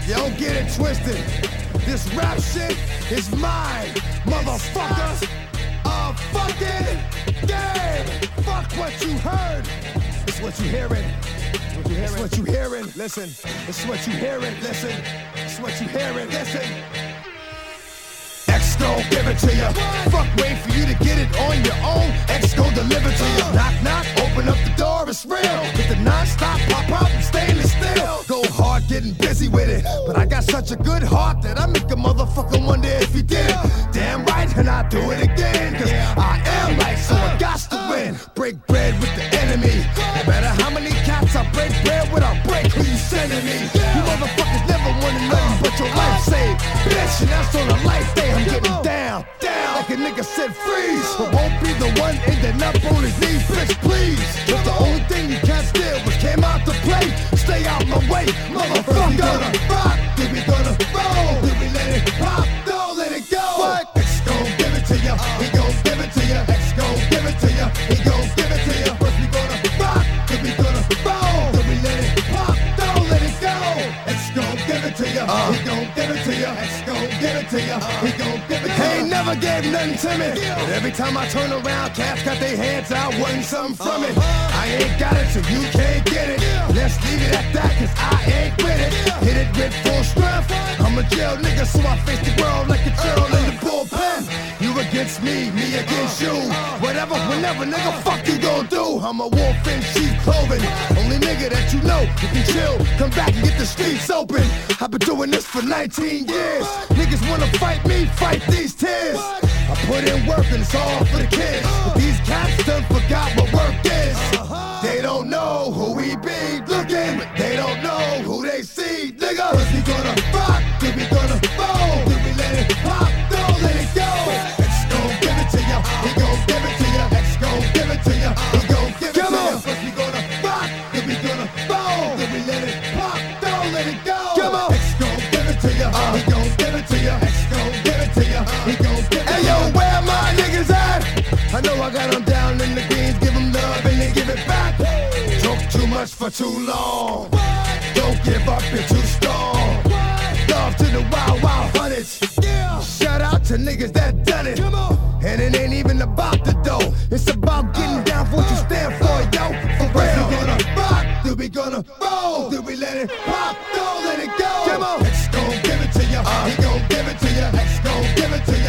Don't get it twisted. This rap shit is mine, motherfuckers. A fucking game. Fuck what you heard. It's what you hearing. It's what you hearing. Listen. It's what you hearing. Listen. It's what you hearing. Listen. X gon' give it to ya. Fuck, wait for you to get it on your own. X gon' deliver to ya. Knock, knock, open up the door, it's real. With the non-stop pop-up, stainless steel. Go hard, getting busy with it. But I got such a good heart that I make a motherfucker wonder if he did it. Damn right, and I do it again. Cause I am like, so I got to win. Break bread with the enemy. No matter how many cats I break bread with, I'll break who you sending me. You motherfuckers never wanted nothing but your life saved. Bitch, and that's on a life day. I'm getting down, down, like a nigga said freeze. But won't be the one ending up on his knees, bitch, please. But the only thing you can't steal was came out to play. Stay out my way, motherfucker. We gonna rock, then we gonna roll, then we let it pop, don't let it go. What? X gon' give it to ya, he gon' give it to ya. X gon' give it to ya, he gon' give it to ya. First we gonna rock, then we gonna roll, then we let it pop, don't let it go. X gon' give it to ya, he gon' give it to ya. X gon' give it to ya, he gon' give it to ya. He ain't never gave nothing to me, but every time I turn around, cats got their hands out, wanting something from it. I ain't got it, so you can't get it. Let's leave it at that, cause I ain't with it. Hit it with full strength. I'm a jail nigga, so I face the world like a girl in the bullpen. You against me, me against you. Whatever, whenever, nigga, fuck you gon' do. I'm a wolf in sheep clothing. Only nigga that you know you can chill. Come back and get the streets open. I've been doing this for 19 years. Niggas wanna fight me, fight these tears. I put in work and it's all for the kids. But these cats done forgot what work is. They don't know who we be looking, but they don't know who they see, nigga. Cause we gonna rock, then we gonna roll, then we let it pop, don't let it go. X gon' give it to ya, he gon' give it to ya. X gon' give it to ya, he gon' give it to ya. Cause we gonna rock, then we gonna roll, then we let it pop, don't let it go. Come on. X gon' give it to ya, he gon' give it to ya. X gon' give it to ya, he gon' give it to ya. Hey yo, where my niggas at? I know I got them down in the greens, give them love and they give it back. Talk too much for too long. Don't give up, you're too strong. Love to the wild, wild hundreds. Shout out to niggas that done it. And it ain't even about the dough. It's about getting down for what you stand for, yo. For real. We gonna rock, then we gonna roll, then we let it pop, don't let it go. X gon' give it to ya, he gon' give it to ya. X gon' give it to ya.